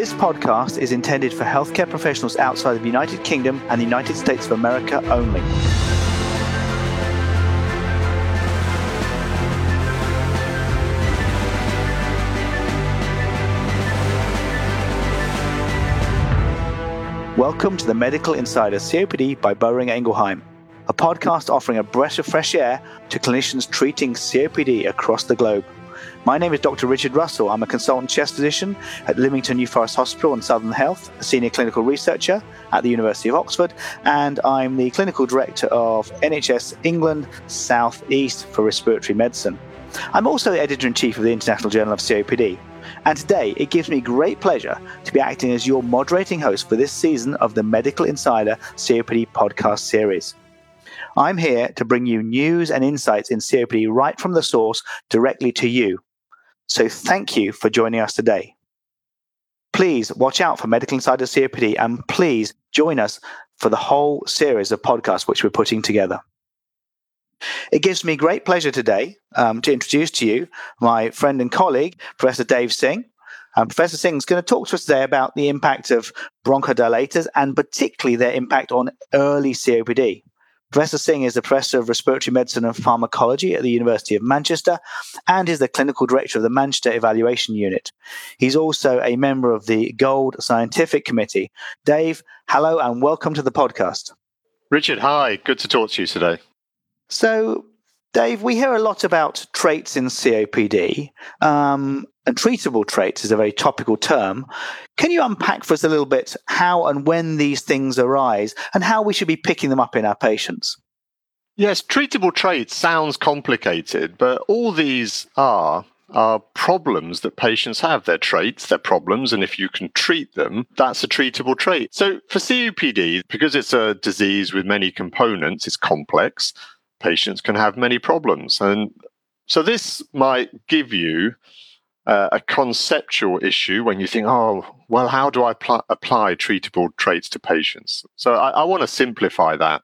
This podcast is intended for healthcare professionals outside of the United Kingdom and the United States of America only. Welcome to the Medical Insider COPD by Boehringer Ingelheim, a podcast offering a breath of fresh air to clinicians treating COPD across the globe. My name is Dr. Richard Russell. I'm a consultant chest physician at Lymington New Forest Hospital and Southern Health, a senior clinical researcher at the University of Oxford, and I'm the clinical director of NHS England South East for respiratory medicine. I'm also the editor-in-chief of the International Journal of COPD. And today, it gives me great pleasure to be acting as your moderating host for this season of the Medical Insider COPD podcast series. I'm here to bring you news and insights in COPD right from the source directly to you. So thank you for joining us today. Please watch out for Medical Insider COPD and please join us for the whole series of podcasts which we're putting together. It gives me great pleasure today to introduce to you my friend and colleague, Professor Dave Singh. Professor Singh is going to talk to us today about the impact of bronchodilators and particularly their impact on early COPD. Professor Singh is a professor of respiratory medicine and pharmacology at the University of Manchester and is the clinical director of the Manchester Evaluation Unit. He's also a member of the Gold Scientific Committee. Dave, hello and welcome to the podcast. Richard, hi. Good to talk to you today. So, Dave, we hear a lot about traits in COPD, and treatable traits is a very topical term. Can you unpack for us a little bit how and when these things arise and how we should be picking them up in our patients? Yes, treatable traits sounds complicated, but all these are problems that patients have. They're traits, they're problems, and if you can treat them, that's a treatable trait. So for COPD, because it's a disease with many components, it's complex, patients can have many problems. And so this might give you a conceptual issue when you think, how do I apply treatable traits to patients? So I want to simplify that.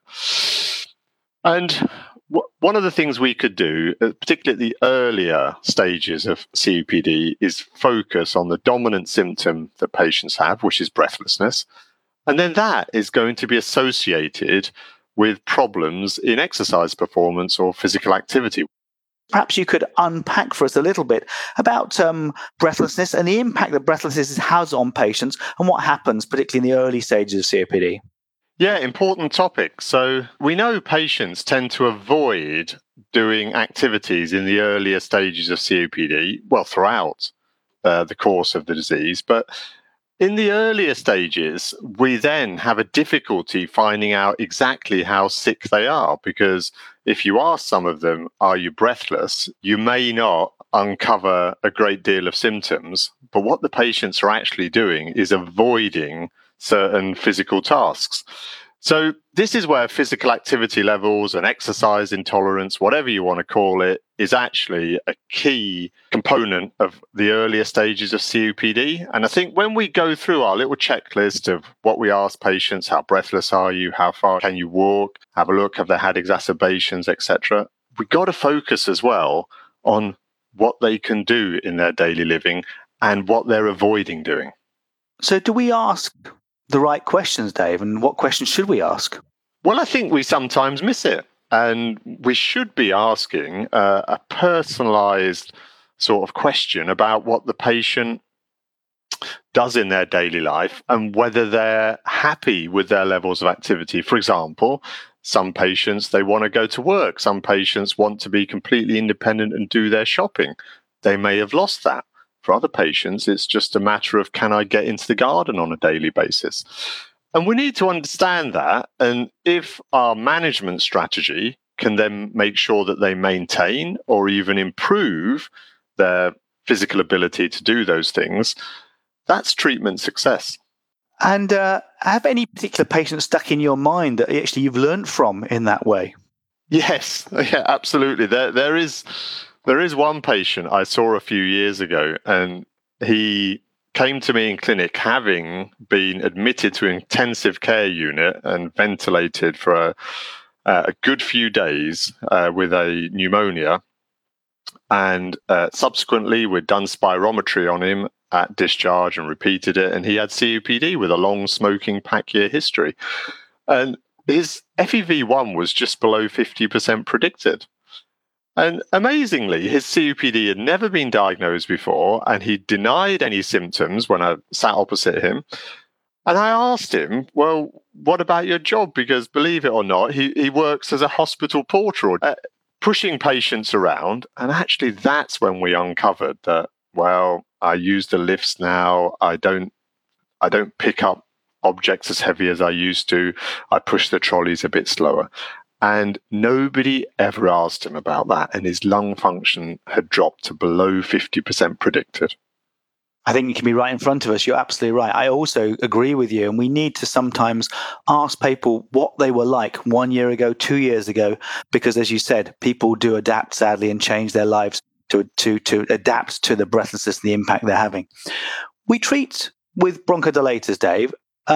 And one of the things we could do, particularly at the earlier stages of COPD, is focus on the dominant symptom that patients have, which is breathlessness. And then that is going to be associated with problems in exercise performance or physical activity. Perhaps you could unpack for us a little bit about breathlessness and the impact that breathlessness has on patients and what happens, particularly in the early stages of COPD. Yeah, important topic. So we know patients tend to avoid doing activities in the earlier stages of COPD, well, throughout the course of the disease. But in the earlier stages, we then have a difficulty finding out exactly how sick they are, because if you ask some of them, are you breathless, you may not uncover a great deal of symptoms, but what the patients are actually doing is avoiding certain physical tasks. So this is where physical activity levels and exercise intolerance, whatever you want to call it, is actually a key component of the earlier stages of COPD. And I think when we go through our little checklist of what we ask patients, how breathless are you, how far can you walk, have a look, have they had exacerbations, etc., we've got to focus as well on what they can do in their daily living and what they're avoiding doing. So do we ask the right questions, Dave, and what questions should we ask? Well, I think we sometimes miss it, and we should be asking a personalized sort of question about what the patient does in their daily life and whether they're happy with their levels of activity. For example, some patients, they want to go to work. Some patients want to be completely independent and do their shopping. They may have lost that. For other patients, it's just a matter of, can I get into the garden on a daily basis? And we need to understand that. And if our management strategy can then make sure that they maintain or even improve their physical ability to do those things, that's treatment success. And have any particular patients stuck in your mind that actually you've learned from in that way? Yes, yeah, absolutely. There is one patient I saw a few years ago, and he came to me in clinic having been admitted to an intensive care unit and ventilated for a good few days with a pneumonia. And subsequently, we'd done spirometry on him, at discharge and repeated it, and he had COPD with a long smoking pack year history. And his FEV1 was just below 50% predicted. And amazingly, his COPD had never been diagnosed before, and he denied any symptoms when I sat opposite him. And I asked him, well, what about your job? Because believe it or not, he works as a hospital porter, pushing patients around. And actually, that's when we uncovered that, well, I use the lifts now. I don't pick up objects as heavy as I used to. I push the trolleys a bit slower. And nobody ever asked him about that. And his lung function had dropped to below 50% predicted. I think you can be right in front of us. You're absolutely right. I also agree with you. And we need to sometimes ask people what they were like 1 year ago, 2 years ago, because as you said, people do adapt, sadly, and change their lives to adapt to the breathlessness and the impact they're having. We treat with bronchodilators, Dave.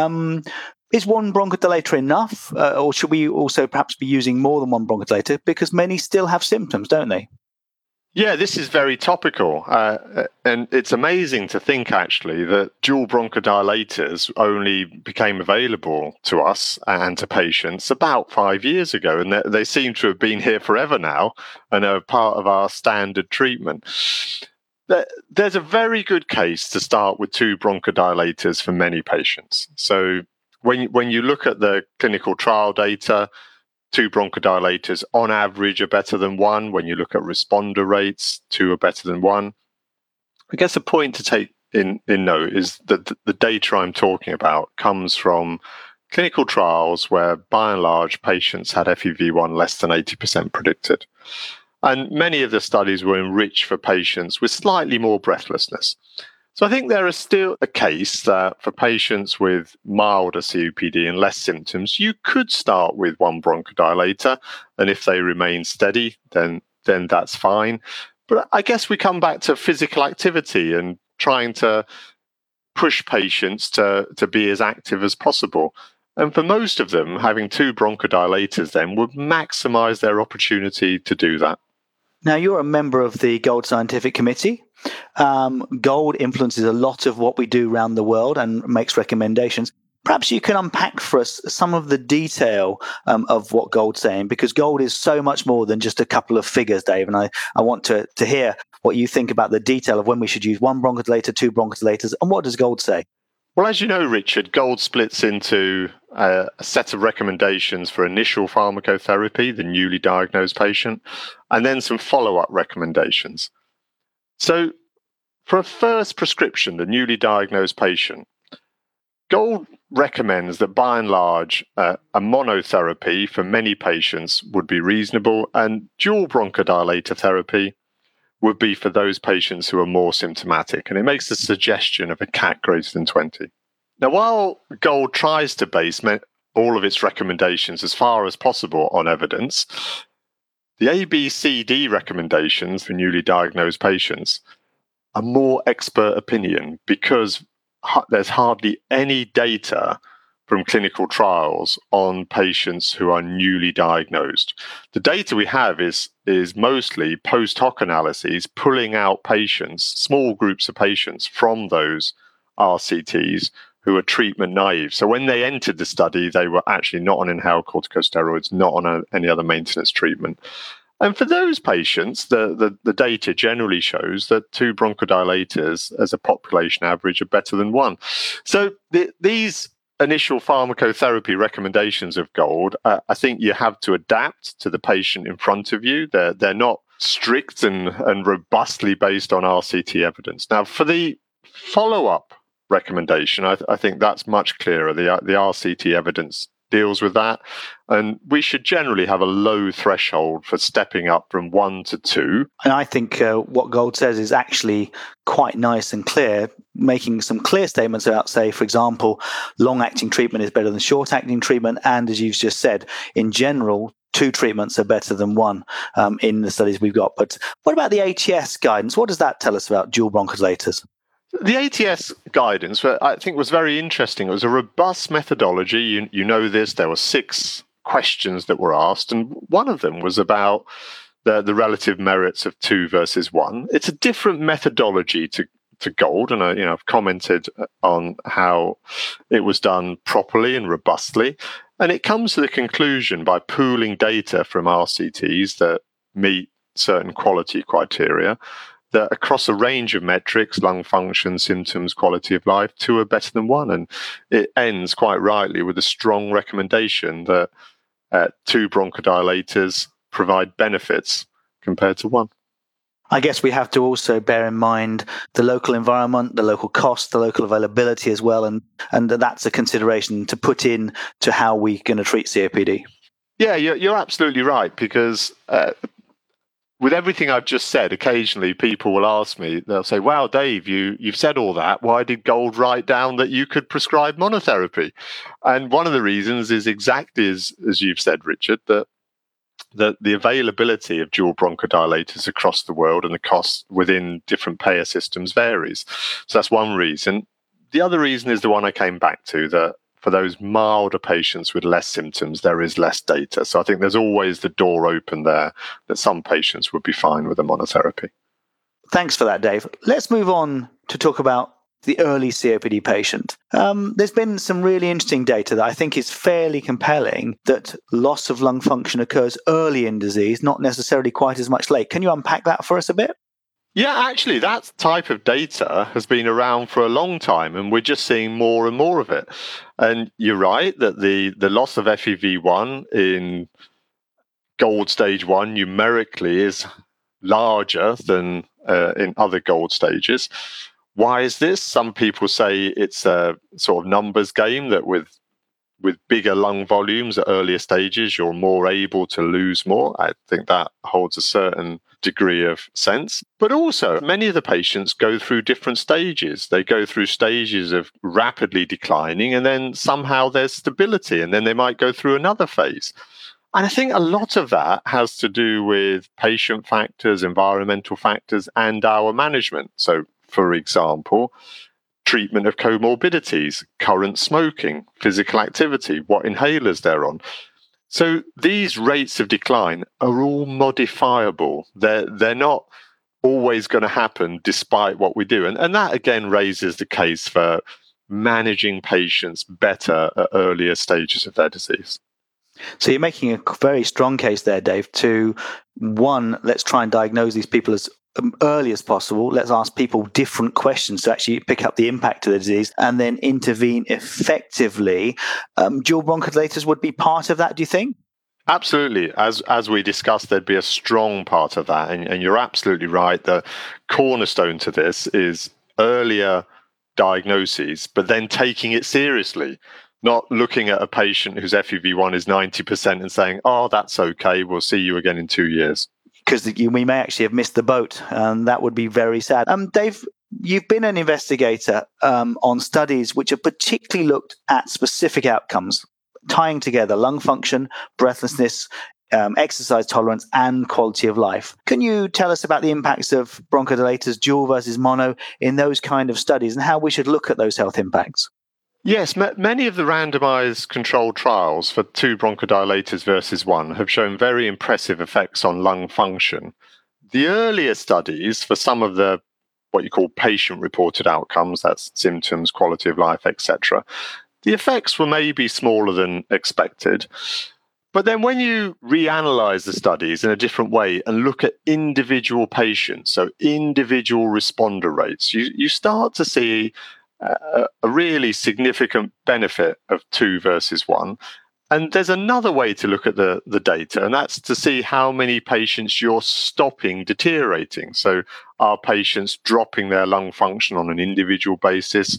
Is one bronchodilator enough? Or should we also perhaps be using more than one bronchodilator? Because many still have symptoms, don't they? Yeah, this is very topical. And it's amazing to think, actually, that dual bronchodilators only became available to us and to patients about 5 years ago. And they seem to have been here forever now and are part of our standard treatment. There's a very good case to start with two bronchodilators for many patients. So when you look at the clinical trial data, two bronchodilators on average are better than one. When you look at responder rates, two are better than one. I guess a point to take in note is that the data I'm talking about comes from clinical trials where, by and large, patients had FEV1 less than 80% predicted. And many of the studies were enriched for patients with slightly more breathlessness. So I think there is still a case that for patients with milder COPD and less symptoms, you could start with one bronchodilator, and if they remain steady, then that's fine. But I guess we come back to physical activity and trying to push patients to be as active as possible. And for most of them, having two bronchodilators then would maximize their opportunity to do that. Now, you're a member of the GOLD Scientific Committee. GOLD influences a lot of what we do around the world and makes recommendations. Perhaps you can unpack for us some of the detail of what GOLD's saying, because GOLD is so much more than just a couple of figures, Dave. And I want to hear what you think about the detail of when we should use one bronchodilator, two bronchodilators, and what does GOLD say? Well, as you know, Richard, GOLD splits into a set of recommendations for initial pharmacotherapy, the newly diagnosed patient, and then some follow-up recommendations. So for a first prescription, the newly diagnosed patient, GOLD recommends that by and large, a monotherapy for many patients would be reasonable, and dual bronchodilator therapy would be for those patients who are more symptomatic. And it makes the suggestion of a CAT greater than 20. Now, while GOLD tries to base all of its recommendations as far as possible on evidence, the ABCD recommendations for newly diagnosed patients are more expert opinion because there's hardly any data from clinical trials on patients who are newly diagnosed. The data we have is mostly post hoc analyses pulling out patients, small groups of patients from those RCTs who are treatment naive. So when they entered the study, they were actually not on inhaled corticosteroids, not on any other maintenance treatment. And for those patients, the data generally shows that two bronchodilators as a population average are better than one. So these initial pharmacotherapy recommendations of GOLD, I think you have to adapt to the patient in front of you. They're not strict and robustly based on RCT evidence. Now, for the follow-up recommendation, I think that's much clearer. The RCT evidence deals with that. And we should generally have a low threshold for stepping up from 1 to 2. And I think what GOLD says is actually quite nice and clear, making some clear statements about, say, for example, long-acting treatment is better than short-acting treatment. And as you've just said, in general, two treatments are better than one in the studies we've got. But what about the ATS guidance? What does that tell us about dual bronchodilators? The ATS guidance, I think, was very interesting. It was a robust methodology. You know this. There were 6 questions that were asked, and one of them was about the relative merits of 2 versus 1. It's a different methodology to GOLD, and I've commented on how it was done properly and robustly. And it comes to the conclusion by pooling data from RCTs that meet certain quality criteria, that across a range of metrics, lung function, symptoms, quality of life, two are better than one. And it ends quite rightly with a strong recommendation that two bronchodilators provide benefits compared to one. I guess we have to also bear in mind the local environment, the local cost, the local availability as well, and that's a consideration to put in to how we're going to treat COPD. Yeah, you're absolutely right, because with everything I've just said, occasionally people will ask me, they'll say, wow, Dave, you've said all that. Why did GOLD write down that you could prescribe monotherapy? And one of the reasons is exactly as you've said, Richard, that the availability of dual bronchodilators across the world and the cost within different payer systems varies. So that's one reason. The other reason is the one I came back to, that for those milder patients with less symptoms, there is less data. So I think there's always the door open there that some patients would be fine with a monotherapy. Thanks for that, Dave. Let's move on to talk about the early COPD patient. There's been some really interesting data that I think is fairly compelling, that loss of lung function occurs early in disease, not necessarily quite as much late. Can you unpack that for us a bit? Yeah, actually, that type of data has been around for a long time, and we're just seeing more and more of it. And you're right that the loss of FEV1 in GOLD stage 1 numerically is larger than in other GOLD stages. Why is this? Some people say it's a sort of numbers game, that with bigger lung volumes at earlier stages, you're more able to lose more. I think that holds a certain degree of sense. But also, many of the patients go through different stages. They go through stages of rapidly declining, and then somehow there's stability, and then they might go through another phase. And I think a lot of that has to do with patient factors, environmental factors, and our management. So, for example, treatment of comorbidities, current smoking, physical activity, what inhalers they're on. So these rates of decline are all modifiable. They're not always going to happen despite what we do. And that, again, raises the case for managing patients better at earlier stages of their disease. So you're making a very strong case there, Dave, to one, let's try and diagnose these people as early as possible. Let's ask people different questions to actually pick up the impact of the disease, and then intervene effectively. Dual bronchodilators would be part of that, do you think? Absolutely. As we discussed, there'd be a strong part of that. And you're absolutely right. The cornerstone to this is earlier diagnoses, but then taking it seriously. Not looking at a patient whose FEV1 is 90% and saying, oh, that's okay, we'll see you again in 2 years. Because we may actually have missed the boat, and that would be very sad. Dave, you've been an investigator on studies which have particularly looked at specific outcomes, tying together lung function, breathlessness, exercise tolerance, and quality of life. Can you tell us about the impacts of bronchodilators, dual versus mono, in those kind of studies, and how we should look at those health impacts? Yes, many of the randomized controlled trials for two bronchodilators versus one have shown very impressive effects on lung function. The earlier studies for some of the what you call patient-reported outcomes, that's symptoms, quality of life, etc., the effects were maybe smaller than expected. But then when you reanalyze the studies in a different way and look at individual patients, so individual responder rates, you start to see a really significant benefit of two versus one. And there's another way to look at the data, and that's to see how many patients you're stopping deteriorating. So are patients dropping their lung function on an individual basis?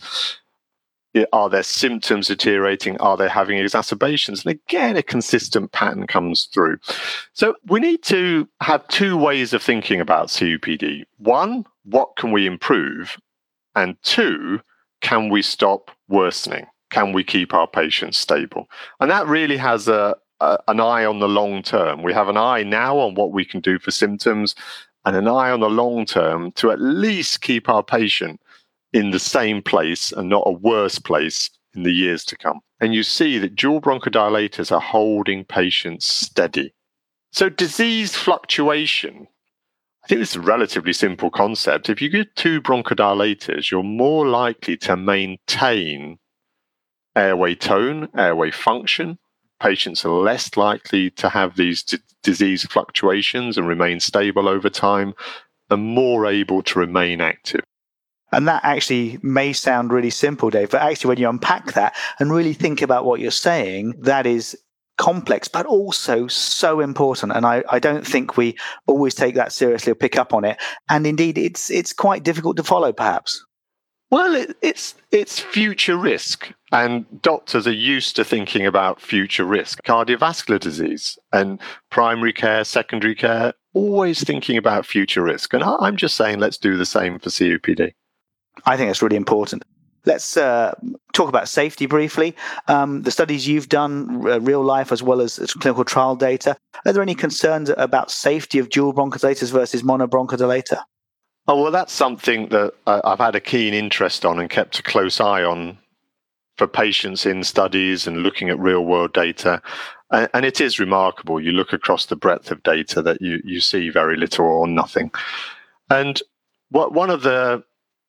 Are their symptoms deteriorating? Are they having exacerbations? And again, a consistent pattern comes through. So we need to have two ways of thinking about COPD. One, what can we improve? And two, can we stop worsening? Can we keep our patients stable? And that really has an eye on the long term. We have an eye now on what we can do for symptoms, and an eye on the long term to at least keep our patient in the same place and not a worse place in the years to come. And you see that dual bronchodilators are holding patients steady. So disease fluctuation, I think this is a relatively simple concept. If you give 2 bronchodilators, you're more likely to maintain airway tone, airway function. Patients are less likely to have these disease fluctuations and remain stable over time, and more able to remain active. And that actually may sound really simple, Dave, but actually when you unpack that and really think about what you're saying, that is complex, but also so important. And I don't think we always take that seriously or pick up on it. And indeed, it's quite difficult to follow, perhaps. Well, it's future risk, and doctors are used to thinking about future risk. Cardiovascular disease and primary care, secondary care, always thinking about future risk. And I'm just saying, let's do the same for COPD. I think that's really important. Let's talk about safety briefly. The studies you've done, real life as well as clinical trial data, are there any concerns about safety of dual bronchodilators versus monobronchodilator? Oh, well, that's something that I've had a keen interest on and kept a close eye on for patients in studies and looking at real-world data. And it is remarkable. You look across the breadth of data that you see very little or nothing. And one of the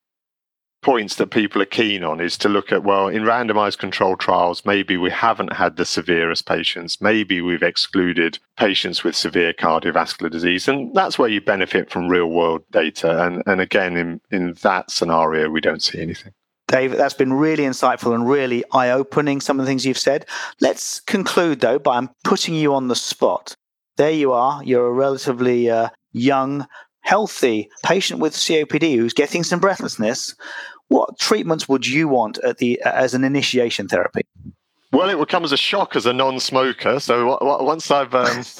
points that people are keen on is to look at, well, in randomized controlled trials, maybe we haven't had the severest patients. Maybe we've excluded patients with severe cardiovascular disease. And that's where you benefit from real world data. And again, in that scenario, we don't see anything. Dave, that's been really insightful and really eye-opening, some of the things you've said. Let's conclude, though, by putting you on the spot. There you are. You're a relatively young, healthy patient with COPD who's getting some breathlessness. What treatments would you want as an initiation therapy? Well, it would come as a shock as a non-smoker. So once I've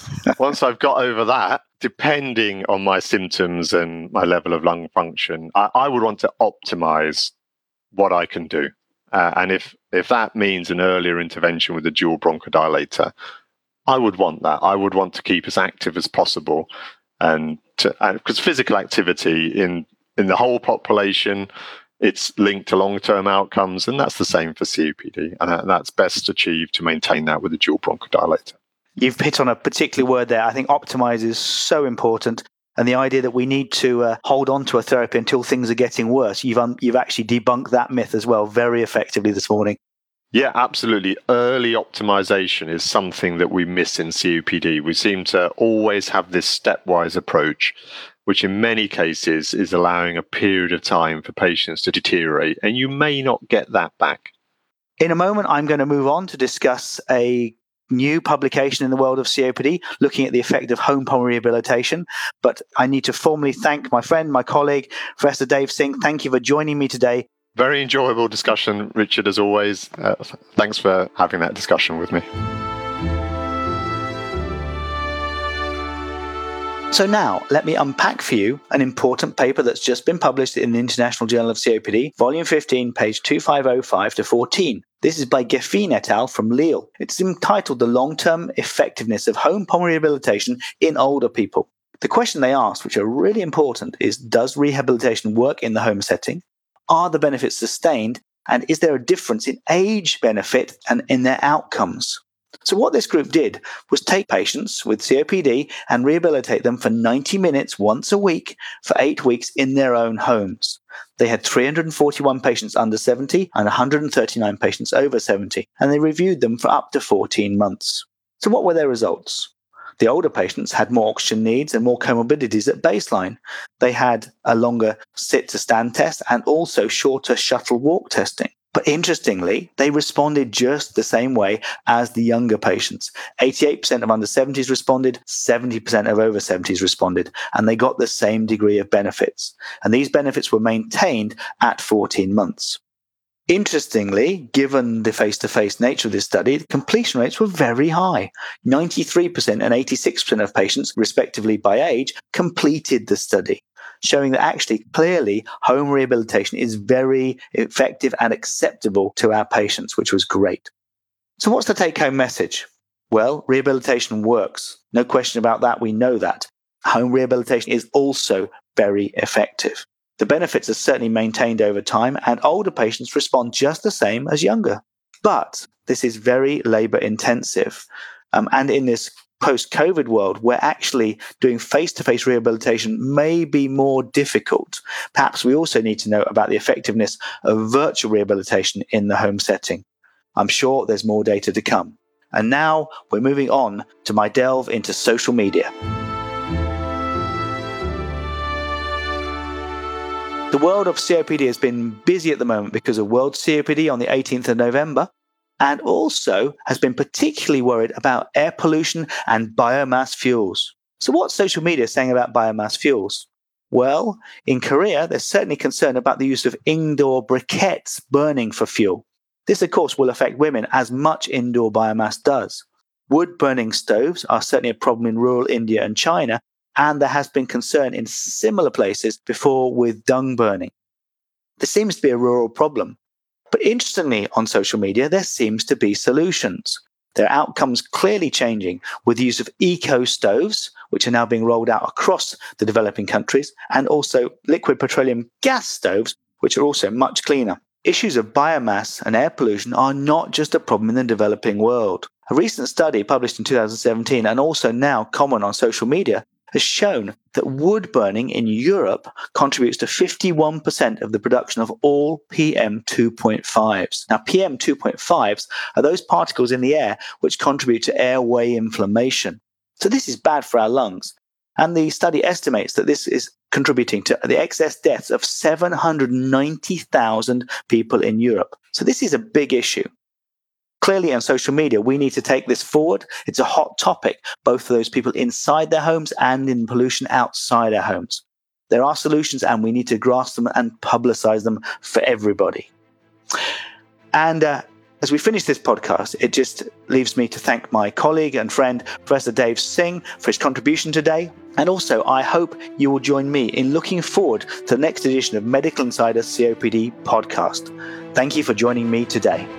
got over that, depending on my symptoms and my level of lung function, I would want to optimize what I can do. And if that means an earlier intervention with a dual bronchodilator, I would want that. I would want to keep as active as possible, and because physical activity in the whole population, it's linked to long-term outcomes, and that's the same for COPD, and that's best achieved to maintain that with a dual bronchodilator. You've hit on a particular word there. I think optimize is so important, and the idea that we need to hold on to a therapy until things are getting worse. You've actually debunked that myth as well very effectively this morning. Yeah, absolutely. Early optimization is something that we miss in COPD. We seem to always have this stepwise approach, which in many cases is allowing a period of time for patients to deteriorate, and you may not get that back. In a moment, I'm going to move on to discuss a new publication in the world of COPD, looking at the effect of home pulmonary rehabilitation. But I need to formally thank my friend, my colleague, Professor Dave Singh. Thank you for joining me today. Very enjoyable discussion, Richard, as always. Thanks for having that discussion with me. So now, let me unpack for you an important paper that's just been published in the International Journal of COPD, volume 15, page 2505 to 14. This is by Geffen et al. From Lille. It's entitled The Long-Term Effectiveness of Home Pulmonary Rehabilitation in Older People. The question they asked, which are really important, is does rehabilitation work in the home setting? Are the benefits sustained? And is there a difference in age benefit and in their outcomes? So what this group did was take patients with COPD and rehabilitate them for 90 minutes once a week for 8 weeks in their own homes. They had 341 patients under 70 and 139 patients over 70, and they reviewed them for up to 14 months. So what were their results? The older patients had more oxygen needs and more comorbidities at baseline. They had a longer sit-to-stand test and also shorter shuttle walk testing. But interestingly, they responded just the same way as the younger patients. 88% of under 70s responded, 70% of over 70s responded, and they got the same degree of benefits. And these benefits were maintained at 14 months. Interestingly, given the face-to-face nature of this study, the completion rates were very high. 93% and 86% of patients, respectively by age, completed the study, showing that actually, clearly, home rehabilitation is very effective and acceptable to our patients, which was great. So what's the take-home message? Well, rehabilitation works. No question about that. We know that. Home rehabilitation is also very effective. The benefits are certainly maintained over time, and older patients respond just the same as younger. But this is very labor intensive. And in this post-COVID world where actually doing face-to-face rehabilitation may be more difficult, perhaps we also need to know about the effectiveness of virtual rehabilitation in the home setting. I'm sure there's more data to come. And now we're moving on to my delve into social media. The world of COPD has been busy at the moment because of World COPD on the 18th of November, and also has been particularly worried about air pollution and biomass fuels. So what's social media saying about biomass fuels? Well, in Korea, there's certainly concern about the use of indoor briquettes burning for fuel. This, of course, will affect women as much indoor biomass does. Wood-burning stoves are certainly a problem in rural India and China, and there has been concern in similar places before with dung burning. This seems to be a rural problem. But interestingly, on social media, there seems to be solutions. There are outcomes clearly changing with the use of eco-stoves, which are now being rolled out across the developing countries, and also liquid petroleum gas stoves, which are also much cleaner. Issues of biomass and air pollution are not just a problem in the developing world. A recent study published in 2017 and also now common on social media has shown that wood burning in Europe contributes to 51% of the production of all PM2.5s. Now, PM2.5s are those particles in the air which contribute to airway inflammation. So this is bad for our lungs. And the study estimates that this is contributing to the excess deaths of 790,000 people in Europe. So this is a big issue. Clearly, on social media, we need to take this forward. It's a hot topic, both for those people inside their homes and in pollution outside our homes. There are solutions, and we need to grasp them and publicize them for everybody. And as we finish this podcast, it just leaves me to thank my colleague and friend, Professor Dave Singh, for his contribution today. And also, I hope you will join me in looking forward to the next edition of Medical Insider COPD podcast. Thank you for joining me today.